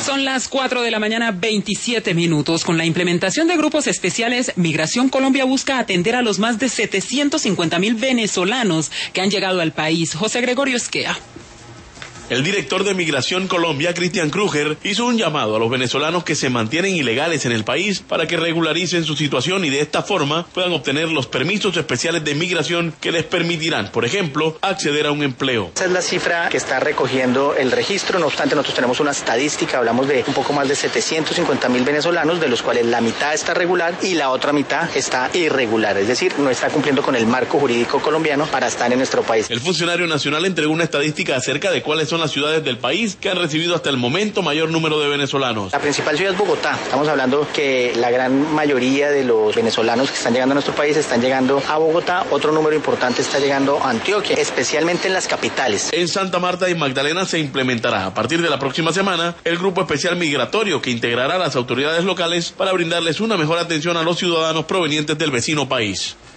Son las 4 de la mañana, 27 minutos. Con la implementación de grupos especiales, Migración Colombia busca atender a los más de 750.000 venezolanos que han llegado al país. José Gregorio Esquea. El director de Migración Colombia, Cristian Kruger, hizo un llamado a los venezolanos que se mantienen ilegales en el país para que regularicen su situación y de esta forma puedan obtener los permisos especiales de migración que les permitirán, por ejemplo, acceder a un empleo. Esa es la cifra que está recogiendo el registro. No obstante, nosotros tenemos una estadística, hablamos de un poco más de 750.000 venezolanos, de los cuales la mitad está regular y la otra mitad está irregular, es decir, no está cumpliendo con el marco jurídico colombiano para estar en nuestro país. El funcionario nacional entregó una estadística acerca de cuáles son las ciudades del país que han recibido hasta el momento mayor número de venezolanos. La principal ciudad es Bogotá. Estamos hablando que la gran mayoría de los venezolanos que están llegando a nuestro país están llegando a Bogotá. Otro número importante está llegando a Antioquia, especialmente en las capitales. En Santa Marta y Magdalena se implementará a partir de la próxima semana el Grupo Especial Migratorio que integrará a las autoridades locales para brindarles una mejor atención a los ciudadanos provenientes del vecino país.